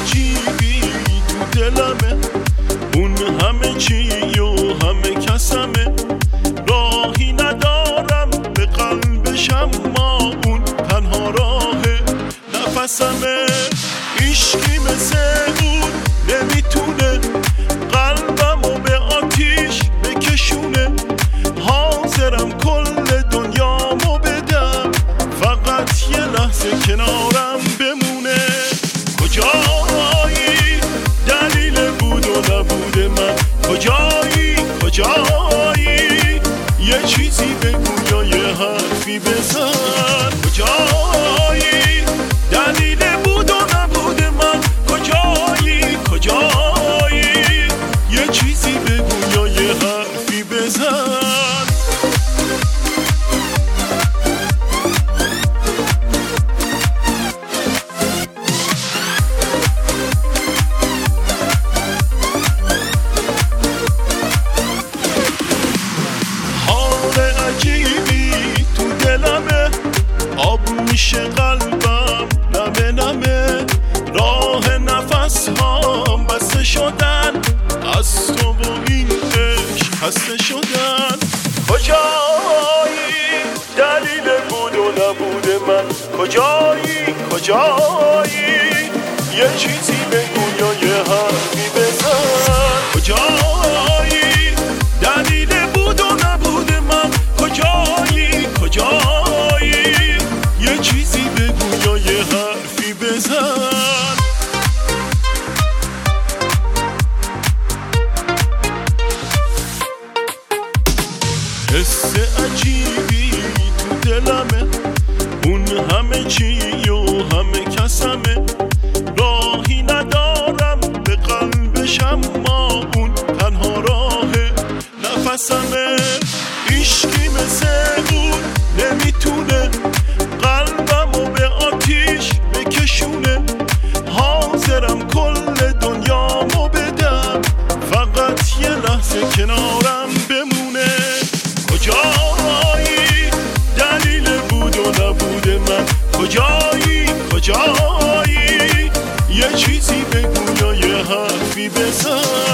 عجیبی تو دلمه، اون همه چی و همه کسمه. راهی ندارم به قلبش اما اون تنها راه نفسمه. عشقی مثل اون نمیتونه قلبمو به آتیش بکشونه. حاضرم کل دنیامو بدم فقط یه لحظه کنارم بمونه. کجایی دلیل بود و نبود من؟ کجایی کجایی یه چیزی بگو یا یه حرفی بزن. کجایی دلیل بود و نبود من؟ کجایی کجایی یه چیزی بگو یا یه حرفی بزن. عجیبی تو دلمه، آب میشه قلبم نمه نمه. راه نفس ها بسته شدن، از تو و این عشق خسته شدن. کجایی دلیل بود و نبود من؟ کجایی کجایی یه چیزی بگو یا یه حرفی بزن. کجایی دلیل بود و نبود من؟ کجایی کجایی یه چیزی بگو یا یه حرفی بزن. حس عجیبی تو دلمه، اون همه چی و همه کسمه. راهی ندارم به قلبش اما اون تنها راه نفسمه. عشقی مثل اون نمیتونه قلبمو به آتیش بکشونه. حاضرم کل دنیامو بدم فقط یه لحظه کنارم بمونه. کجایی دلیل بود و نبود من؟ کجایی کجایی یه چیزی بگو یا یه حرفی بزن.